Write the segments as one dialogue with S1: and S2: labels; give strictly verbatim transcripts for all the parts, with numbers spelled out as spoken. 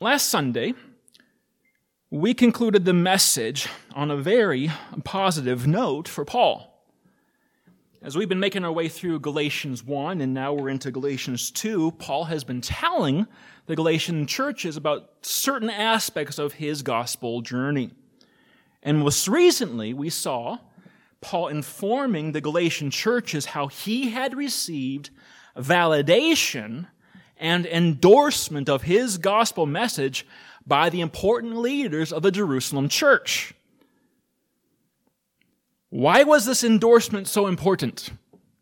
S1: Last Sunday, we concluded the message on a very positive note for Paul. As we've been making our way through Galatians one, and now we're into Galatians two, Paul has been telling the Galatian churches about certain aspects of his gospel journey. And most recently, we saw Paul informing the Galatian churches how he had received validation and endorsement of his gospel message by the important leaders of the Jerusalem church. Why was this endorsement so important?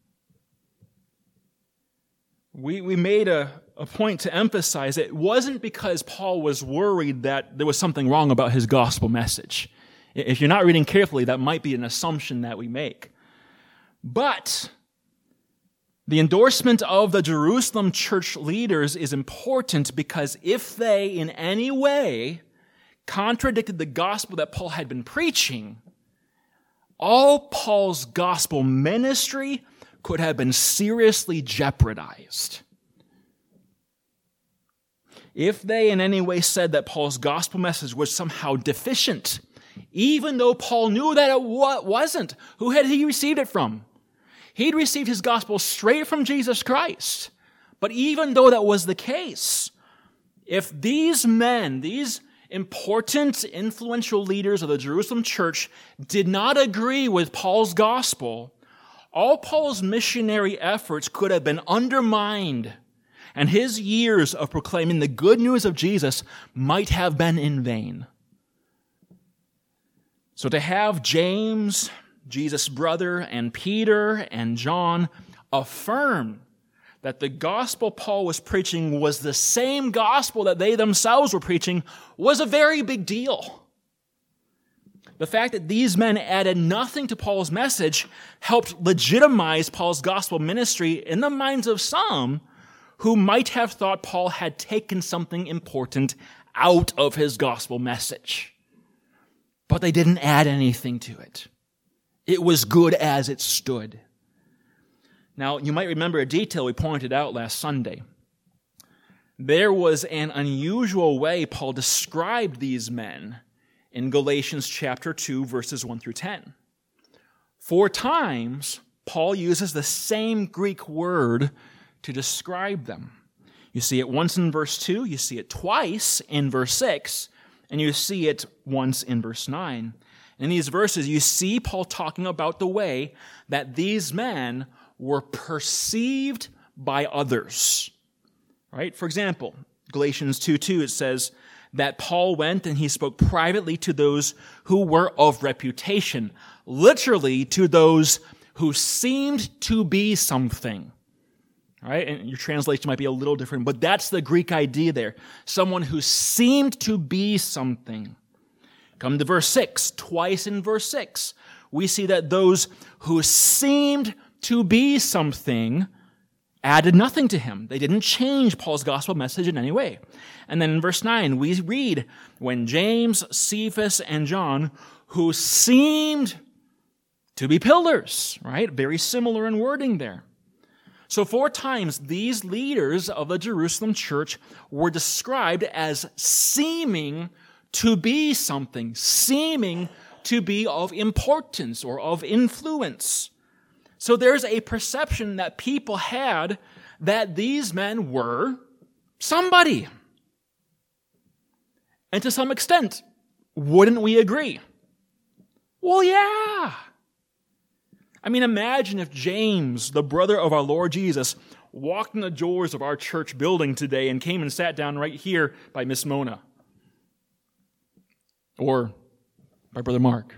S1: We, we made a, a point to emphasize it wasn't because Paul was worried that there was something wrong about his gospel message. If you're not reading carefully, that might be an assumption that we make. But the endorsement of the Jerusalem church leaders is important because if they in any way contradicted the gospel that Paul had been preaching, all Paul's gospel ministry could have been seriously jeopardized. If they in any way said that Paul's gospel message was somehow deficient, even though Paul knew that it wasn't, who had he received it from? He'd received his gospel straight from Jesus Christ. But even though that was the case, if these men, these important, influential leaders of the Jerusalem church did not agree with Paul's gospel, all Paul's missionary efforts could have been undermined, and his years of proclaiming the good news of Jesus might have been in vain. So to have James, Jesus' brother, and Peter and John affirm that the gospel Paul was preaching was the same gospel that they themselves were preaching was a very big deal. The fact that these men added nothing to Paul's message helped legitimize Paul's gospel ministry in the minds of some who might have thought Paul had taken something important out of his gospel message. But they didn't add anything to it. It was good as it stood. Now, you might remember a detail we pointed out last Sunday. There was an unusual way Paul described these men in Galatians chapter two, verses one through ten. Four times, Paul uses the same Greek word to describe them. You see it once in verse two, you see it twice in verse six, and you see it once in verse nine. In these verses, you see Paul talking about the way that these men were perceived by others. Right? For example, Galatians two two, it says that Paul went and he spoke privately to those who were of reputation, literally to those who seemed to be something. Right? And your translation might be a little different, but that's the Greek idea there. Someone who seemed to be something. Come to verse six. Twice in verse six, we see that those who seemed to be something added nothing to him. They didn't change Paul's gospel message in any way. And then in verse nine, we read, when James, Cephas, and John, who seemed to be pillars, right? Very similar in wording there. So four times these leaders of the Jerusalem church were described as seeming to be something, seeming to be of importance or of influence. So there's a perception that people had that these men were somebody. And to some extent, wouldn't we agree? Well, yeah. I mean, imagine if James, the brother of our Lord Jesus, walked in the doors of our church building today and came and sat down right here by Miss Mona. Or by Brother Mark.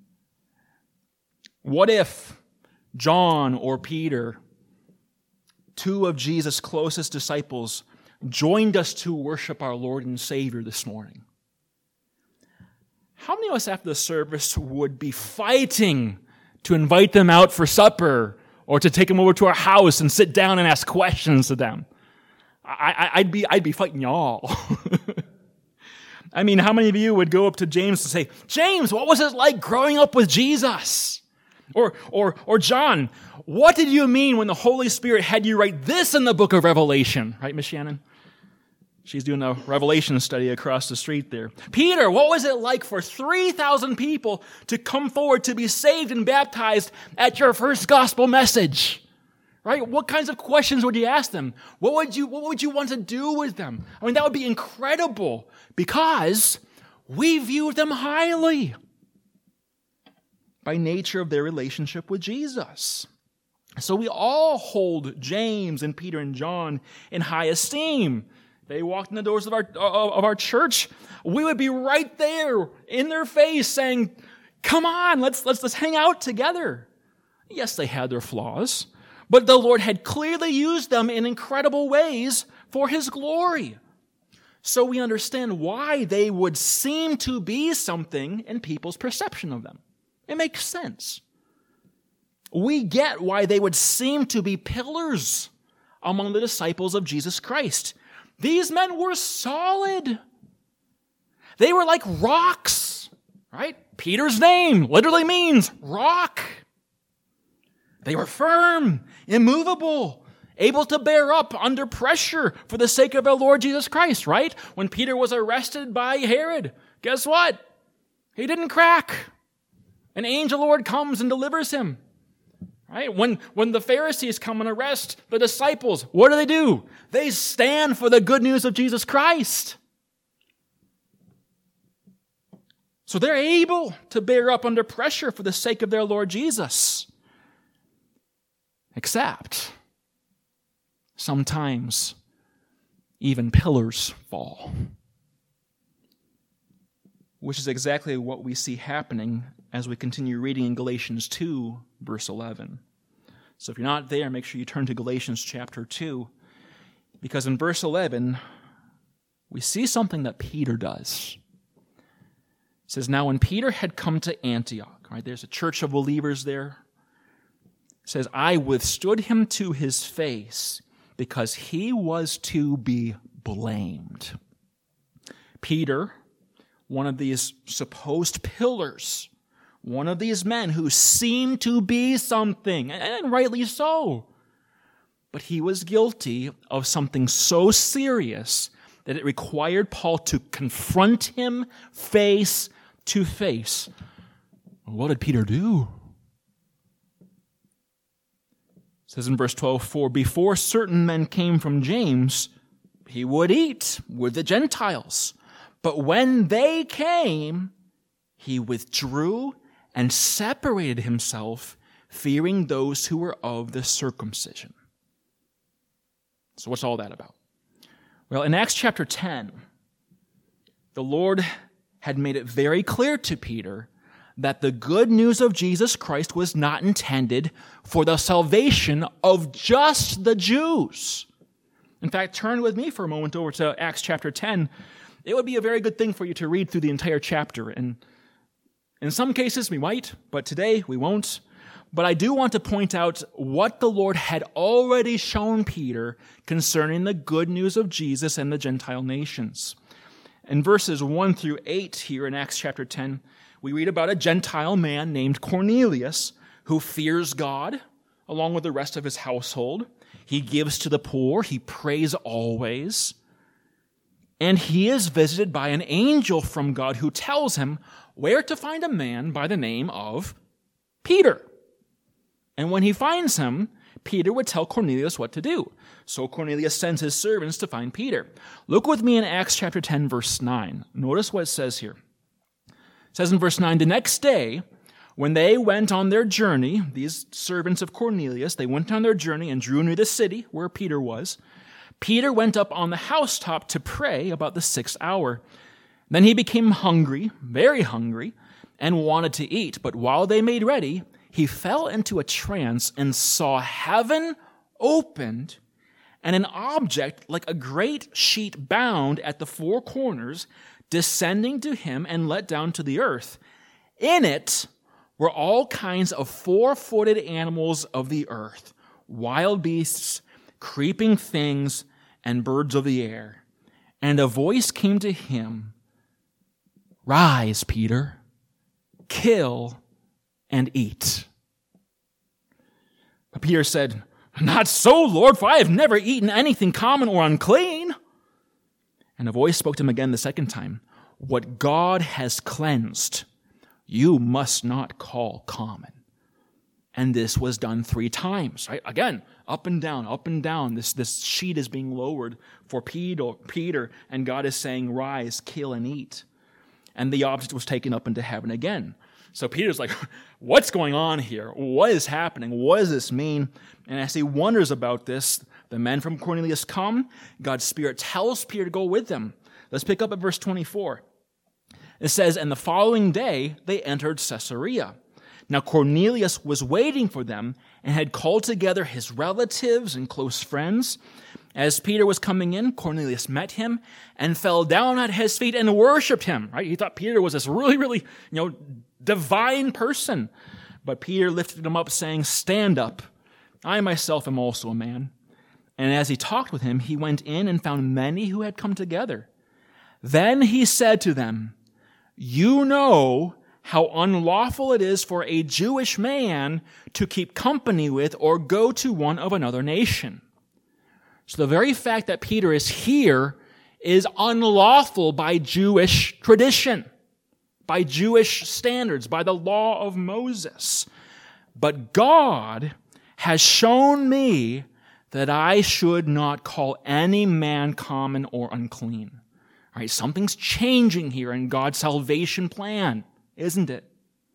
S1: What if John or Peter, two of Jesus' closest disciples, joined us to worship our Lord and Savior this morning? How many of us after the service would be fighting to invite them out for supper or to take them over to our house and sit down and ask questions to them? I, I, I'd be, I'd be fighting y'all. I mean, how many of you would go up to James and say, James, what was it like growing up with Jesus? Or, or, or John, what did you mean when the Holy Spirit had you write this in the book of Revelation? Right, Miss Shannon? She's doing a Revelation study across the street there. Peter, what was it like for three thousand people to come forward to be saved and baptized at your first gospel message? Right? What kinds of questions would you ask them? What would you, what would you want to do with them? I mean, that would be incredible because we viewed them highly by nature of their relationship with Jesus. So we all hold James and Peter and John in high esteem. They walked in the doors of our of our church, we would be right there in their face saying, come on, let's, let's, let's hang out together. Yes, they had their flaws, but the Lord had clearly used them in incredible ways for His glory. So we understand why they would seem to be something in people's perception of them. It makes sense. We get why they would seem to be pillars among the disciples of Jesus Christ. These men were solid. They were like rocks, right? Peter's name literally means rock. They were firm, immovable, able to bear up under pressure for the sake of our Lord Jesus Christ, right? When Peter was arrested by Herod, guess what? He didn't crack. An angel Lord comes and delivers him. Right? When, when the Pharisees come and arrest the disciples, what do they do? They stand for the good news of Jesus Christ. So they're able to bear up under pressure for the sake of their Lord Jesus. Except, sometimes even pillars fall. Which is exactly what we see happening as we continue reading in Galatians two, verse eleven. So if you're not there, make sure you turn to Galatians chapter two, because in verse eleven, we see something that Peter does. It says, now when Peter had come to Antioch, right, there's a church of believers there. It says, I withstood him to his face because he was to be blamed. Peter, one of these supposed pillars, one of these men who seemed to be something, and rightly so, but he was guilty of something so serious that it required Paul to confront him face to face. What did Peter do? It says in verse twelve, for before certain men came from James, he would eat with the Gentiles. But when they came, he withdrew and separated himself, fearing those who were of the circumcision. So what's all that about? Well, in Acts chapter ten, the Lord had made it very clear to Peter that the good news of Jesus Christ was not intended for the salvation of just the Jews. In fact, turn with me for a moment over to Acts chapter ten. It would be a very good thing for you to read through the entire chapter. And in some cases we might, but today we won't. But I do want to point out what the Lord had already shown Peter concerning the good news of Jesus and the Gentile nations. In verses one through eight here in Acts chapter ten, we read about a Gentile man named Cornelius who fears God along with the rest of his household. He gives to the poor. He prays always. And he is visited by an angel from God who tells him where to find a man by the name of Peter. And when he finds him, Peter would tell Cornelius what to do. So Cornelius sends his servants to find Peter. Look with me in Acts chapter ten, verse nine. Notice what it says here. It says in verse nine, the next day, when they went on their journey, these servants of Cornelius, they went on their journey and drew near the city where Peter was. Peter went up on the housetop to pray about the sixth hour. Then he became hungry, very hungry, and wanted to eat. But while they made ready, he fell into a trance and saw heaven opened and an object like a great sheet bound at the four corners descending to him and let down to the earth. In it were all kinds of four-footed animals of the earth, wild beasts, creeping things, and birds of the air. And a voice came to him, rise, Peter, kill and eat. But Peter said, not so, Lord, for I have never eaten anything common or unclean. And a voice spoke to him again the second time, "What God has cleansed, you must not call common." And this was done three times, right? Again, up and down, up and down. This, this sheet is being lowered for Peter, Peter, and God is saying, "Rise, kill, and eat." And the object was taken up into heaven again. So Peter's like, what's going on here? What is happening? What does this mean? And as he wonders about this, the men from Cornelius come. God's Spirit tells Peter to go with them. Let's pick up at verse twenty-four. It says, "And the following day they entered Caesarea. Now Cornelius was waiting for them and had called together his relatives and close friends. As Peter was coming in, Cornelius met him and fell down at his feet and worshipped him." Right? He thought Peter was this really, really, you know, divine person. But Peter lifted him up, saying, "Stand up. I myself am also a man." And as he talked with him, he went in and found many who had come together. Then he said to them, "You know how unlawful it is for a Jewish man to keep company with or go to one of another nation." So the very fact that Peter is here is unlawful by Jewish tradition, by Jewish standards, by the law of Moses. But God has shown me that I should not call any man common or unclean. All right, something's changing here in God's salvation plan, isn't it?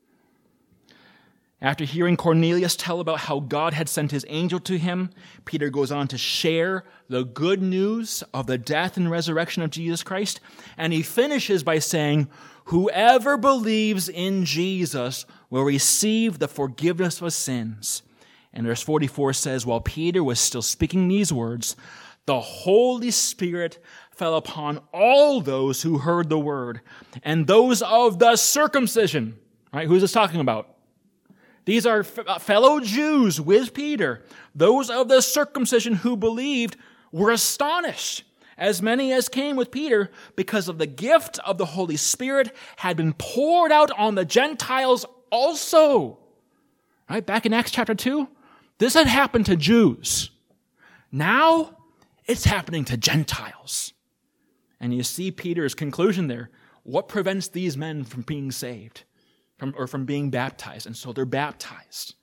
S1: After hearing Cornelius tell about how God had sent his angel to him, Peter goes on to share the good news of the death and resurrection of Jesus Christ, and he finishes by saying, "Whoever believes in Jesus will receive the forgiveness of sins." And verse forty-four says, "While Peter was still speaking these words, the Holy Spirit fell upon all those who heard the word, and those of the circumcision." Right? Who's this talking about? These are fellow Jews with Peter. Those of the circumcision who believed were astonished, as many as came with Peter, because of the gift of the Holy Spirit had been poured out on the Gentiles also. Right? Back in Acts chapter two, this had happened to Jews. Now, it's happening to Gentiles. And you see Peter's conclusion there. What prevents these men from being saved? From, or from being baptized? And so they're baptized.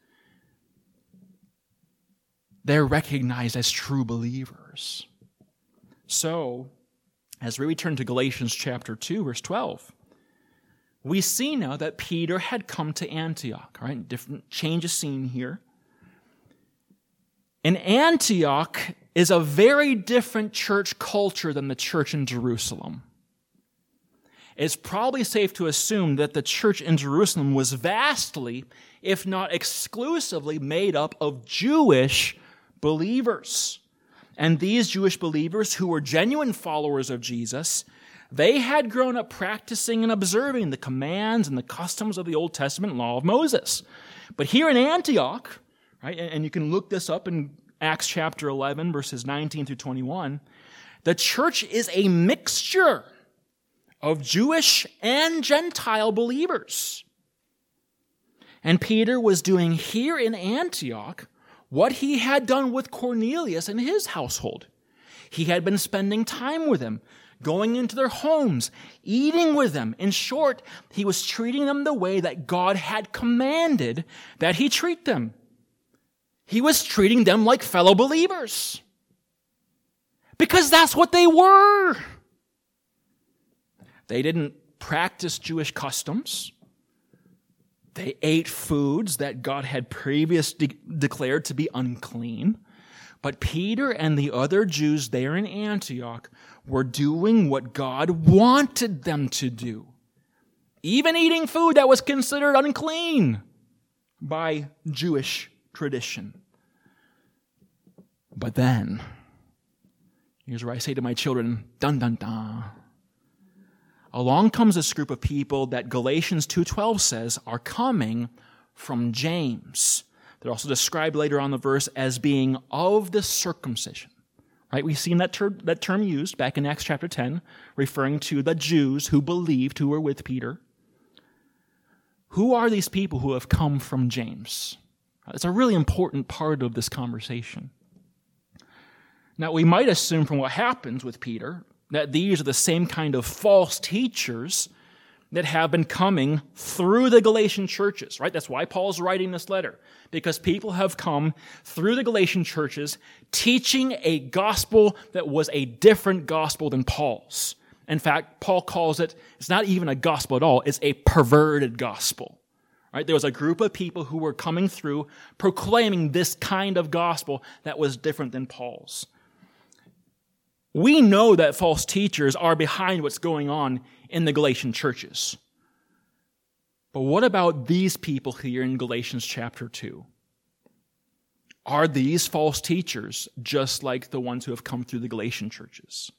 S1: They're recognized as true believers. So, as we return to Galatians chapter two, verse twelve, we see now that Peter had come to Antioch. Right? Different change of scene here. And Antioch is a very different church culture than the church in Jerusalem. It's probably safe to assume that the church in Jerusalem was vastly, if not exclusively, made up of Jewish believers. And these Jewish believers, who were genuine followers of Jesus, they had grown up practicing and observing the commands and the customs of the Old Testament law of Moses. But here in Antioch, right, and you can look this up in Acts chapter eleven, verses nineteen through twenty-one, the church is a mixture of Jewish and Gentile believers. And Peter was doing here in Antioch what he had done with Cornelius and his household. He had been spending time with them, going into their homes, eating with them. In short, he was treating them the way that God had commanded that he treat them. He was treating them like fellow believers. Because that's what they were. They didn't practice Jewish customs. They ate foods that God had previously de- declared to be unclean. But Peter and the other Jews there in Antioch were doing what God wanted them to do. Even eating food that was considered unclean by Jewish tradition. But then, here's where I say to my children, dun dun dun. Along comes this group of people that Galatians two twelve says are coming from James. They're also described later on in the verse as being of the circumcision. Right? We've seen that, ter- that term used back in Acts chapter ten, referring to the Jews who believed, who were with Peter. Who are these people who have come from James? It's a really important part of this conversation. Now, we might assume from what happens with Peter that these are the same kind of false teachers that have been coming through the Galatian churches, right? That's why Paul's writing this letter, because people have come through the Galatian churches teaching a gospel that was a different gospel than Paul's. In fact, Paul calls it, it's not even a gospel at all, it's a perverted gospel. Right? There was a group of people who were coming through proclaiming this kind of gospel that was different than Paul's. We know that false teachers are behind what's going on in the Galatian churches. But what about these people here in Galatians chapter two? Are these false teachers just like the ones who have come through the Galatian churches?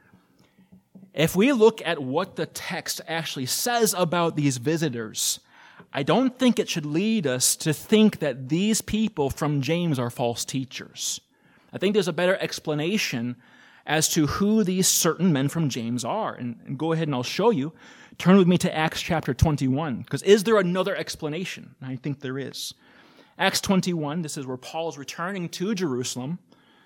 S1: If we look at what the text actually says about these visitors, I don't think it should lead us to think that these people from James are false teachers. I think there's a better explanation as to who these certain men from James are. And, and go ahead and I'll show you. Turn with me to Acts chapter twenty-one, because is there another explanation? I think there is. Acts twenty-one, this is where Paul's returning to Jerusalem.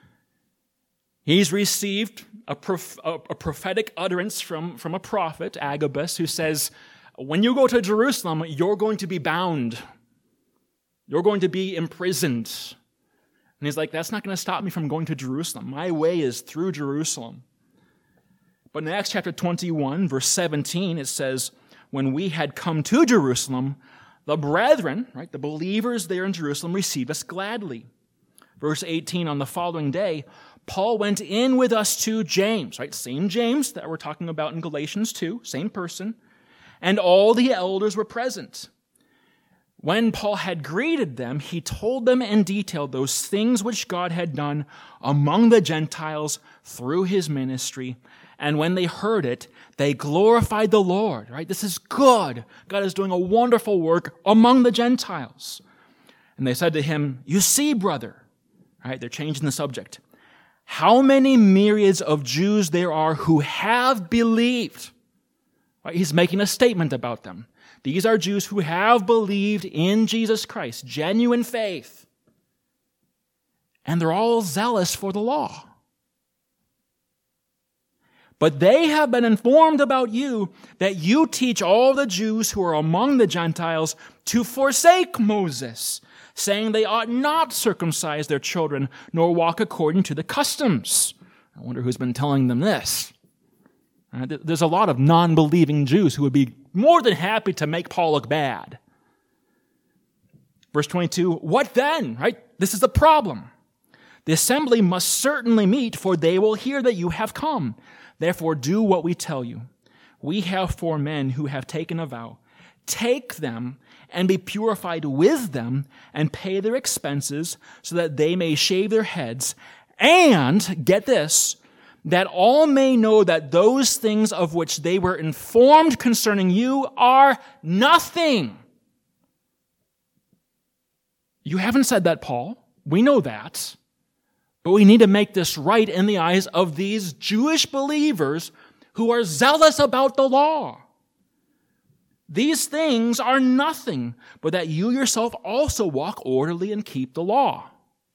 S1: He's received a, prof- a prophetic utterance from, from a prophet, Agabus, who says, when you go to Jerusalem, you're going to be bound. You're going to be imprisoned. And he's like, that's not going to stop me from going to Jerusalem. My way is through Jerusalem. But in Acts chapter twenty-one, verse seventeen, it says, when we had come to Jerusalem, the brethren, right, the believers there in Jerusalem, received us gladly. Verse eighteen, on the following day, Paul went in with us to James, right? Same James that we're talking about in Galatians two, same person. And all the elders were present. When Paul had greeted them, he told them in detail those things which God had done among the Gentiles through his ministry. And when they heard it, they glorified the Lord, right? This is good. God is doing a wonderful work among the Gentiles. And they said to him, you see, brother, right? They're changing the subject. How many myriads of Jews there are who have believed. Right? He's making a statement about them. These are Jews who have believed in Jesus Christ, genuine faith. And they're all zealous for the law. But they have been informed about you that you teach all the Jews who are among the Gentiles to forsake Moses, saying they ought not circumcise their children nor walk according to the customs. I wonder who's been telling them this. There's a lot of non-believing Jews who would be more than happy to make Paul look bad. Verse twenty-two, what then? Right? This is the problem. The assembly must certainly meet, for they will hear that you have come. Therefore, do what we tell you. We have four men who have taken a vow. Take them and be purified with them and pay their expenses so that they may shave their heads. And, get this, that all may know that those things of which they were informed concerning you are nothing. You haven't said that, Paul. We know that. But we need to make this right in the eyes of these Jewish believers who are zealous about the law. These things are nothing, but that you yourself also walk orderly and keep the law.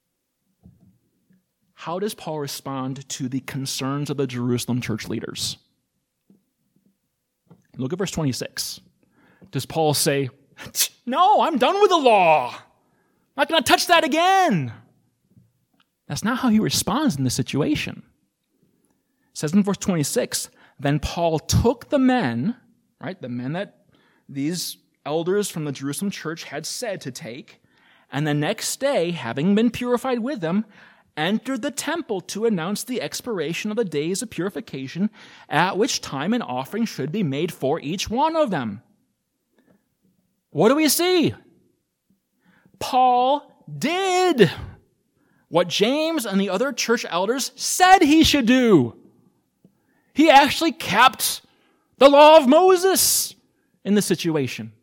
S1: How does Paul respond to the concerns of the Jerusalem church leaders? Look at verse twenty-six. Does Paul say, no, I'm done with the law. I'm not going to touch that again. That's not how he responds in this situation. It says in verse twenty-six, then Paul took the men, right, the men that these elders from the Jerusalem church had said to take, and the next day, having been purified with them, entered the temple to announce the expiration of the days of purification, at which time an offering should be made for each one of them. What do we see? Paul did what James and the other church elders said he should do. He actually kept the law of Moses in the situation.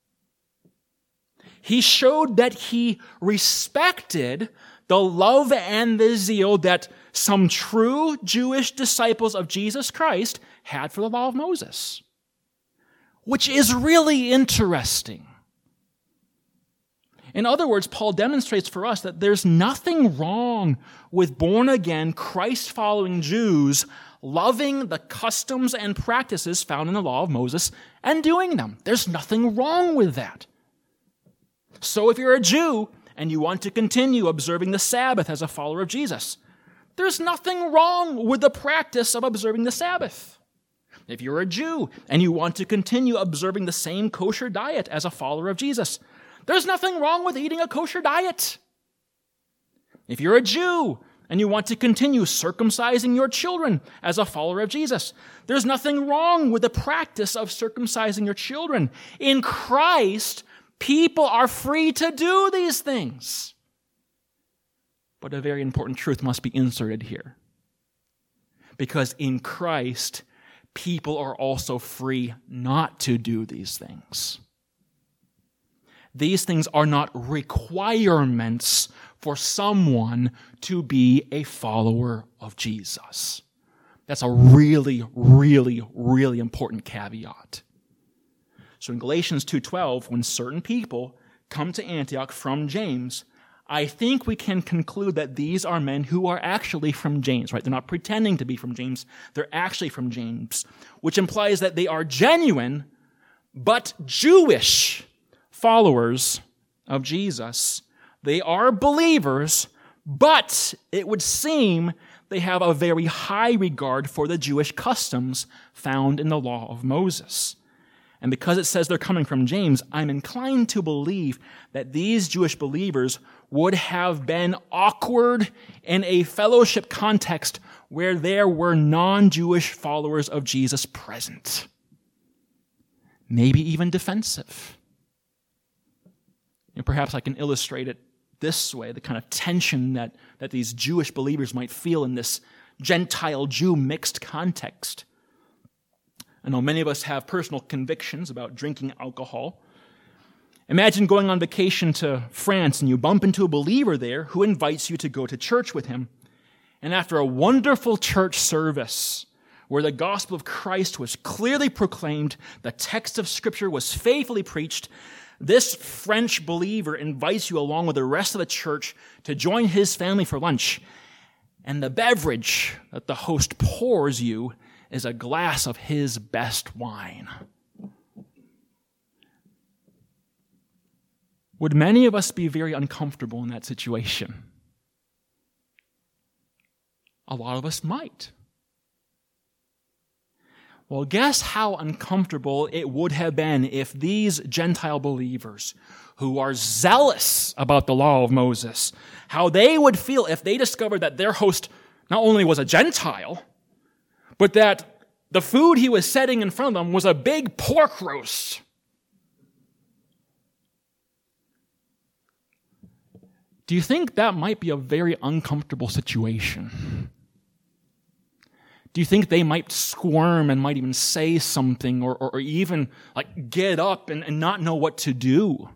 S1: He showed that he respected the love and the zeal that some true Jewish disciples of Jesus Christ had for the law of Moses, which is really interesting. In other words, Paul demonstrates for us that there's nothing wrong with born-again, Christ-following Jews loving the customs and practices found in the law of Moses and doing them. There's nothing wrong with that. So if you're a Jew and you want to continue observing the Sabbath as a follower of Jesus, there's nothing wrong with the practice of observing the Sabbath. If you're a Jew and you want to continue observing the same kosher diet as a follower of Jesus, there's nothing wrong with eating a kosher diet. If you're a Jew and you want to continue circumcising your children as a follower of Jesus, there's nothing wrong with the practice of circumcising your children. In Christ, people are free to do these things. But a very important truth must be inserted here. Because in Christ, people are also free not to do these things. These things are not requirements for someone to be a follower of Jesus. That's a really, really, really important caveat. So in Galatians two twelve, when certain people come to Antioch from James, I think we can conclude that these are men who are actually from James, right? They're not pretending to be from James. They're actually from James, which implies that they are genuine but Jewish followers of Jesus. They are believers, but it would seem they have a very high regard for the Jewish customs found in the law of Moses. And because it says they're coming from James, I'm inclined to believe that these Jewish believers would have been awkward in a fellowship context where there were non-Jewish followers of Jesus present. Maybe even defensive. And perhaps I can illustrate it this way, the kind of tension that, that these Jewish believers might feel in this Gentile-Jew mixed context. I know many of us have personal convictions about drinking alcohol. Imagine going on vacation to France and you bump into a believer there who invites you to go to church with him. And after a wonderful church service where the gospel of Christ was clearly proclaimed, the text of Scripture was faithfully preached, this French believer invites you along with the rest of the church to join his family for lunch. And the beverage that the host pours you is a glass of his best wine. Would many of us be very uncomfortable in that situation? A lot of us might. Well, guess how uncomfortable it would have been if these Gentile believers who are zealous about the law of Moses, how they would feel if they discovered that their host not only was a Gentile, but that the food he was setting in front of them was a big pork roast. Do you think that might be a very uncomfortable situation? Do you think they might squirm and might even say something or, or, or even like get up and, and not know what to do? Do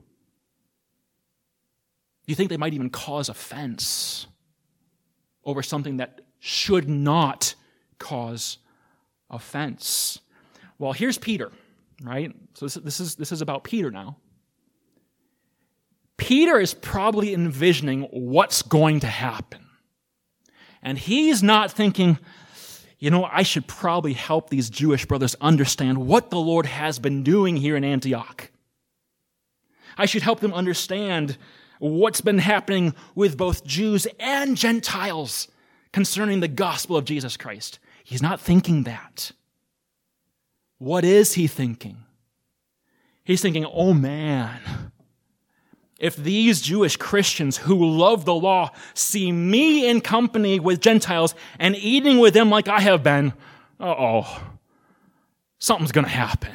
S1: you think they might even cause offense over something that should not cause offense? Well, here's Peter, right? So this, this is this is about Peter now. Peter is probably envisioning what's going to happen. And he's not thinking, you know, I should probably help these Jewish brothers understand what the Lord has been doing here in Antioch. I should help them understand what's been happening with both Jews and Gentiles concerning the gospel of Jesus Christ. He's not thinking that. What is he thinking? He's thinking, oh man, if these Jewish Christians who love the law see me in company with Gentiles and eating with them like I have been, uh-oh, something's going to happen.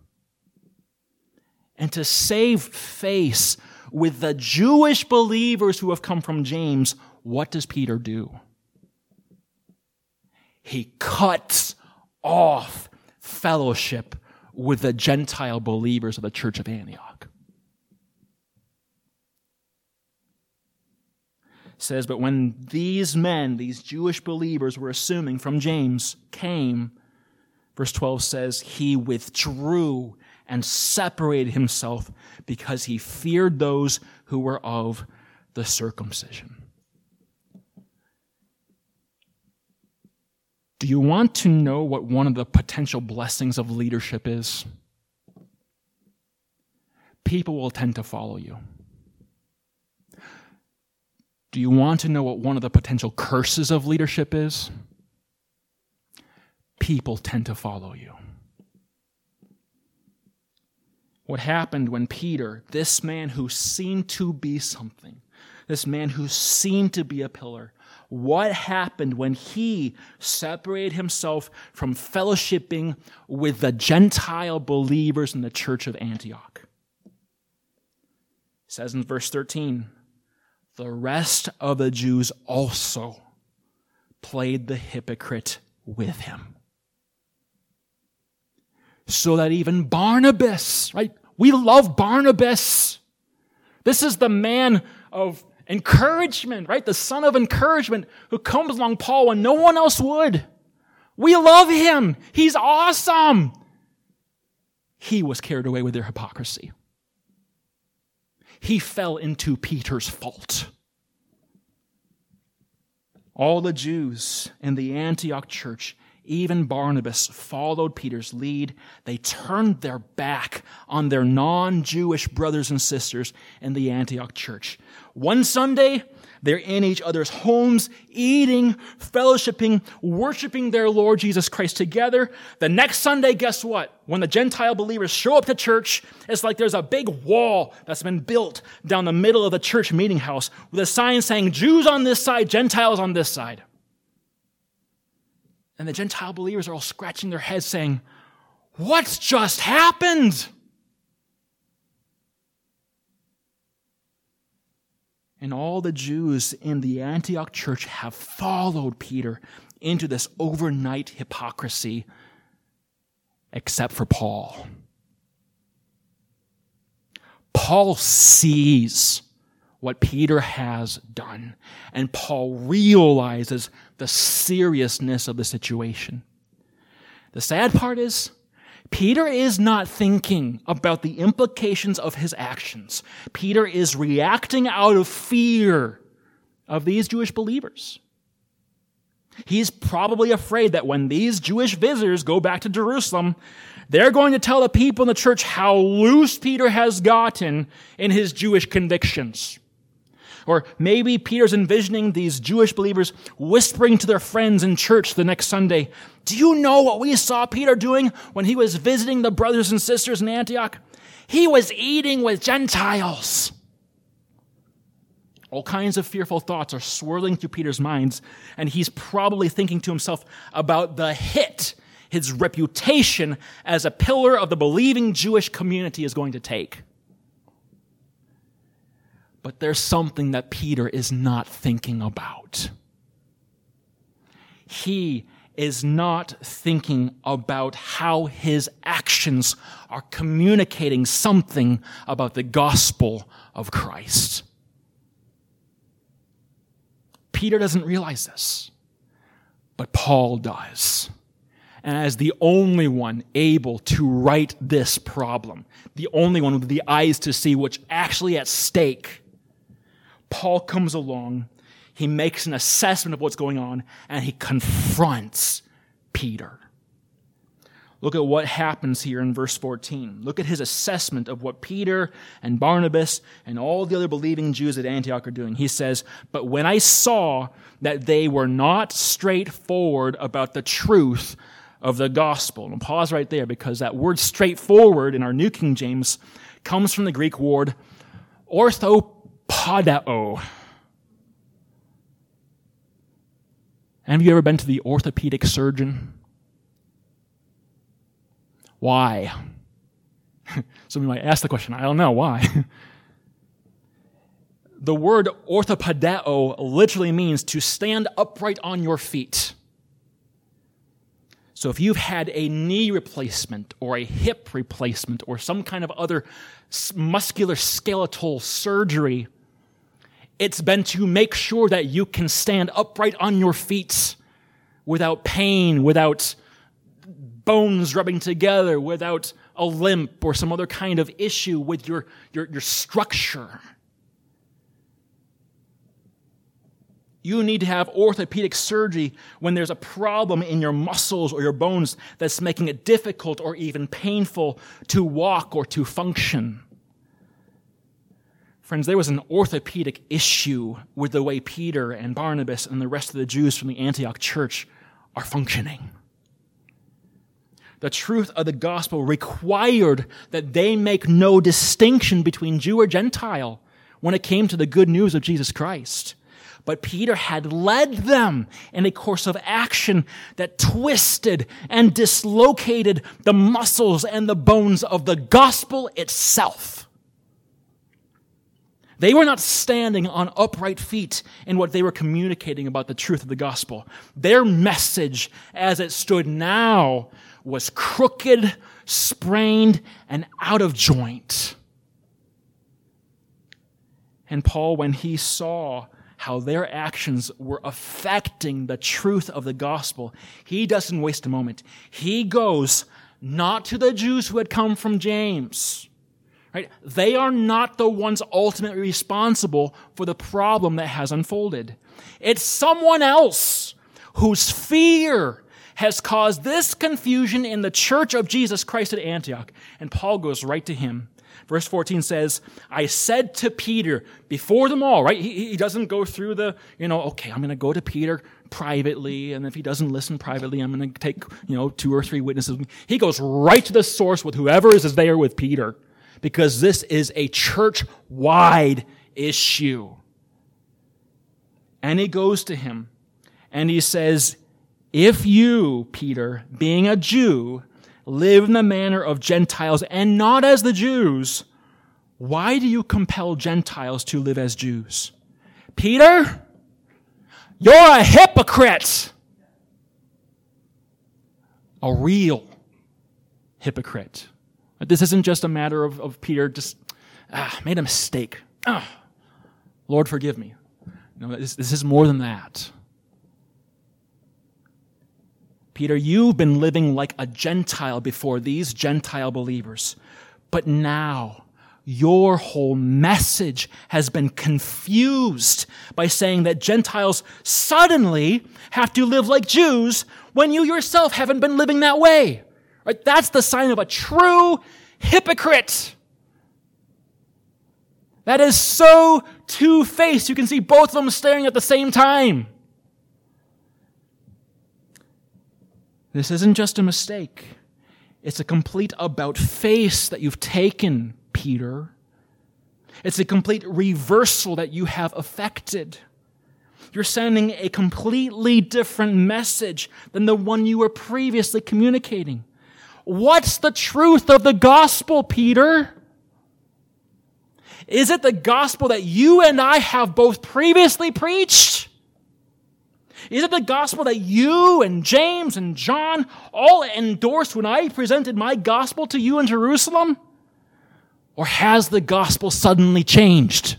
S1: And to save face with the Jewish believers who have come from James, what does Peter do? He cuts off fellowship with the Gentile believers of the church of Antioch. It says, but when these men, these Jewish believers we're assuming from James, came, verse twelve says, he withdrew and separated himself because he feared those who were of the circumcision. Do you want to know what one of the potential blessings of leadership is? People will tend to follow you. Do you want to know what one of the potential curses of leadership is? People tend to follow you. What happened when Peter, this man who seemed to be something, this man who seemed to be a pillar, what happened when he separated himself from fellowshipping with the Gentile believers in the church of Antioch? It says in verse thirteen, the rest of the Jews also played the hypocrite with him. So that even Barnabas, right? We love Barnabas. This is the man of encouragement, right? The son of encouragement who comes along Paul when no one else would. We love him. He's awesome. He was carried away with their hypocrisy. He fell into Peter's fault. All the Jews in the Antioch church, even Barnabas, followed Peter's lead. They turned their back on their non-Jewish brothers and sisters in the Antioch church. One Sunday, they're in each other's homes, eating, fellowshipping, worshiping their Lord Jesus Christ together. The next Sunday, guess what? When the Gentile believers show up to church, it's like there's a big wall that's been built down the middle of the church meeting house with a sign saying, Jews on this side, Gentiles on this side. And the Gentile believers are all scratching their heads saying, what's just happened? And all the Jews in the Antioch church have followed Peter into this overnight hypocrisy, except for Paul. Paul sees what Peter has done, and Paul realizes the seriousness of the situation. The sad part is, Peter is not thinking about the implications of his actions. Peter is reacting out of fear of these Jewish believers. He's probably afraid that when these Jewish visitors go back to Jerusalem, they're going to tell the people in the church how loose Peter has gotten in his Jewish convictions. Or maybe Peter's envisioning these Jewish believers whispering to their friends in church the next Sunday, do you know what we saw Peter doing when he was visiting the brothers and sisters in Antioch? He was eating with Gentiles. All kinds of fearful thoughts are swirling through Peter's minds, and he's probably thinking to himself about the hit his reputation as a pillar of the believing Jewish community is going to take. But there's something that Peter is not thinking about. He is not thinking about how his actions are communicating something about the gospel of Christ. Peter doesn't realize this, but Paul does. And as the only one able to right this problem, the only one with the eyes to see what's actually at stake, Paul comes along, he makes an assessment of what's going on, and he confronts Peter. Look at what happens here in verse fourteen. Look at his assessment of what Peter and Barnabas and all the other believing Jews at Antioch are doing. He says, but when I saw that they were not straightforward about the truth of the gospel. And I'll pause right there because that word straightforward in our New King James comes from the Greek word orthopodeo. Have you ever been to the orthopedic surgeon? Why? Somebody might ask the question, I don't know, why? The word orthopodeo literally means to stand upright on your feet. So if you've had a knee replacement or a hip replacement or some kind of other muscular skeletal surgery, it's been to make sure that you can stand upright on your feet without pain, without bones rubbing together, without a limp or some other kind of issue with your, your, your structure. You need to have orthopedic surgery when there's a problem in your muscles or your bones that's making it difficult or even painful to walk or to function. Friends, there was an orthopedic issue with the way Peter and Barnabas and the rest of the Jews from the Antioch church are functioning. The truth of the gospel required that they make no distinction between Jew or Gentile when it came to the good news of Jesus Christ. But Peter had led them in a course of action that twisted and dislocated the muscles and the bones of the gospel itself. They were not standing on upright feet in what they were communicating about the truth of the gospel. Their message, as it stood now, was crooked, sprained, and out of joint. And Paul, when he saw how their actions were affecting the truth of the gospel, he doesn't waste a moment. He goes not to the Jews who had come from James. Right? They are not the ones ultimately responsible for the problem that has unfolded. It's someone else whose fear has caused this confusion in the church of Jesus Christ at Antioch. And Paul goes right to him. Verse fourteen says, I said to Peter before them all, right? He, he doesn't go through the, you know, okay, I'm going to go to Peter privately, and if he doesn't listen privately, I'm going to take, you know, two or three witnesses. He goes right to the source with whoever is there with Peter, because this is a church-wide issue. And he goes to him, and he says, if you, Peter, being a Jew, live in the manner of Gentiles and not as the Jews, why do you compel Gentiles to live as Jews? Peter, you're a hypocrite. A real hypocrite. This isn't just a matter of, of Peter just ah, made a mistake. Ah, Lord, forgive me. No, this, this is more than that. Peter, you've been living like a Gentile before these Gentile believers, but now your whole message has been confused by saying that Gentiles suddenly have to live like Jews when you yourself haven't been living that way. Right? That's the sign of a true hypocrite. That is so two-faced. You can see both of them staring at the same time. This isn't just a mistake. It's a complete about-face that you've taken, Peter. It's a complete reversal that you have effected. You're sending a completely different message than the one you were previously communicating. What's the truth of the gospel, Peter? Is it the gospel that you and I have both previously preached? Is it the gospel that you and James and John all endorsed when I presented my gospel to you in Jerusalem? Or has the gospel suddenly changed?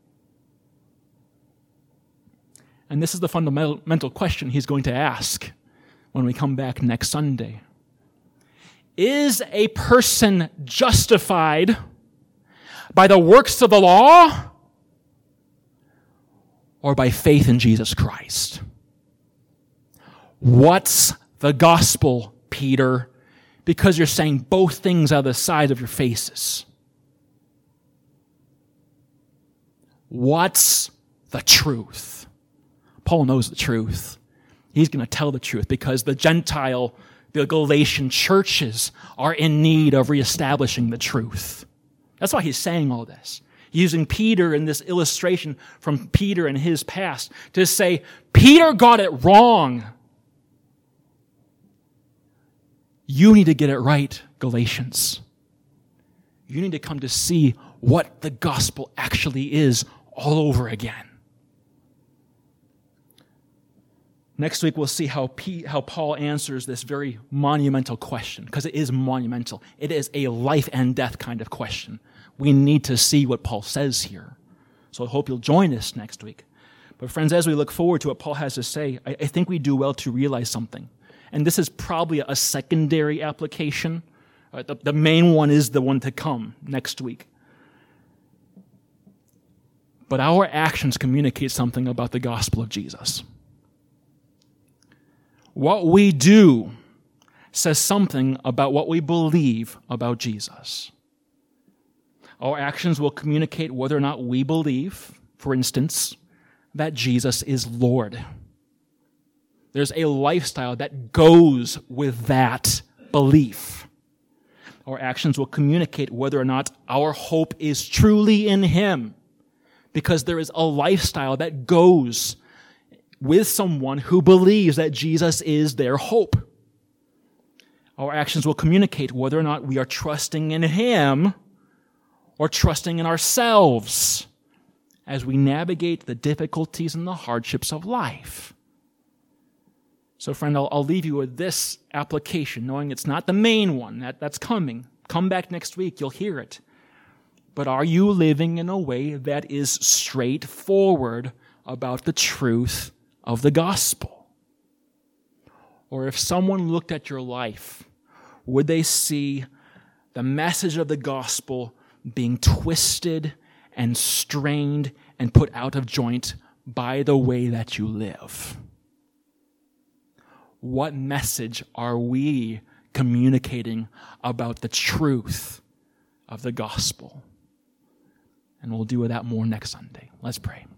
S1: And this is the fundamental question he's going to ask when we come back next Sunday. Is a person justified by the works of the law or by faith in Jesus Christ? What's the gospel, Peter? Because you're saying both things out of the side of your faces. What's the truth? Paul knows the truth. He's going to tell the truth because the Gentile, the Galatian churches are in need of reestablishing the truth. That's why he's saying all this. Using Peter in this illustration from Peter and his past to say, Peter got it wrong. You need to get it right, Galatians. You need to come to see what the gospel actually is all over again. Next week, we'll see how, P, how Paul answers this very monumental question, because it is monumental. It is a life and death kind of question. We need to see what Paul says here. So I hope you'll join us next week. But friends, as we look forward to what Paul has to say, I, I think we do well to realize something. And this is probably a secondary application. Uh, the, the main one is the one to come next week. but our actions communicate something about the gospel of Jesus. What we do says something about what we believe about Jesus. Our actions will communicate whether or not we believe, for instance, that Jesus is Lord. There's a lifestyle that goes with that belief. Our actions will communicate whether or not our hope is truly in Him, because there is a lifestyle that goes with someone who believes that Jesus is their hope. Our actions will communicate whether or not we are trusting in Him or trusting in ourselves as we navigate the difficulties and the hardships of life. So, friend, I'll, I'll leave you with this application, knowing it's not the main one. That, that's coming. Come back next week. You'll hear it. But are you living in a way that is straightforward about the truth of the gospel? Or if someone looked at your life, would they see the message of the gospel being twisted and strained and put out of joint by the way that you live? What message are we communicating about the truth of the gospel? And we'll do that more next Sunday. Let's pray.